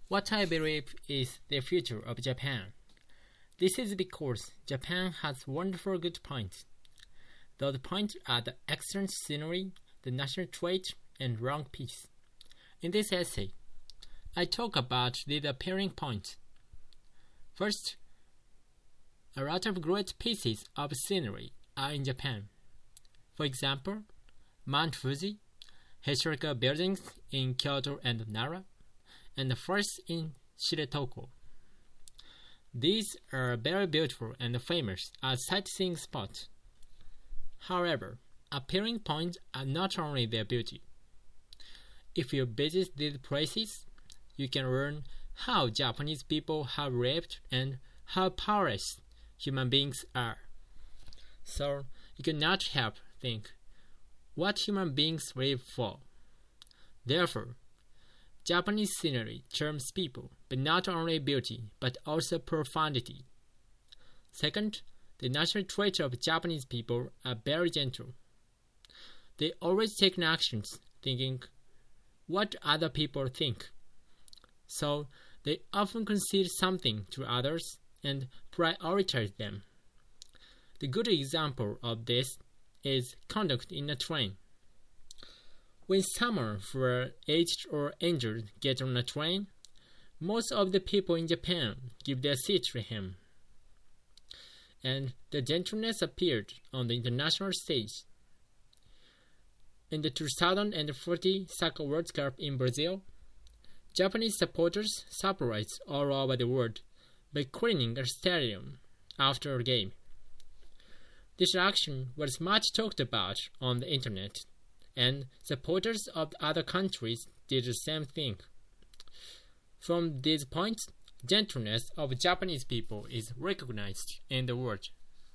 What I believe is the future of Japan. This is because Japan has wonderful good points. Those points are the excellent scenery, the national trait, and long peace. In this essay, I talk about these appearing points. First, a lot of great pieces of scenery are in Japan. For example, Mount Fuji, historical buildings in Kyoto and Nara, and the forests in Shiretoko. These are very beautiful and famous as sightseeing spots. However, appearing points are not only their beauty. If you visit these places, you can learn how Japanese people have lived and how powerless human beings are. So, you cannot help think what human beings live for. Therefore, Japanese scenery charms people, but not only beauty, but also profundity. Second, the national traits of Japanese people are very gentle. They always take actions thinking what other people think. So, they often concede something to others and prioritize them. The good example of this is conduct in a train. When someone who are aged or injured gets on a train, most of the people in Japan give their seat to him. And the gentleness appeared on the international stage. In the 2014 Soccer World Cup in Brazil, Japanese supporters surprised all over the world by cleaning a stadium after a game. This action was much talked about on the internet, and supporters of other countries did the same thing. From these points, gentleness of Japanese people is recognized in the world.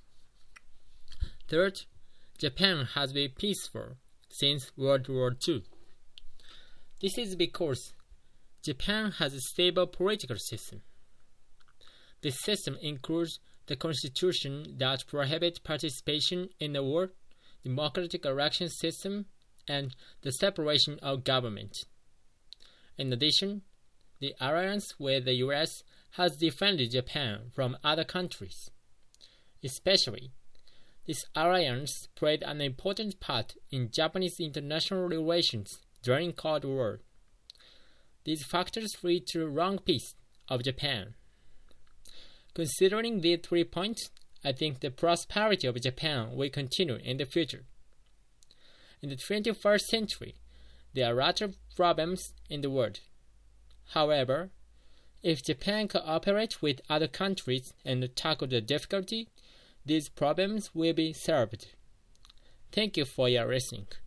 Third, Japan has been peaceful since World War II. This is because Japan has a stable political system. This system includes the constitution that prohibits participation in the war, democratic election system, and the separation of government. In addition, the alliance with the US has defended Japan from other countries. Especially, this alliance played an important part in Japanese international relations during Cold War. These factors lead to long peace of Japan. Considering these 3 points, I think the prosperity of Japan will continue in the future. In the 21st century, there are a lot of problems in the world. However, if Japan cooperates with other countries and tackle the difficulty, these problems will be solved. Thank you for your listening.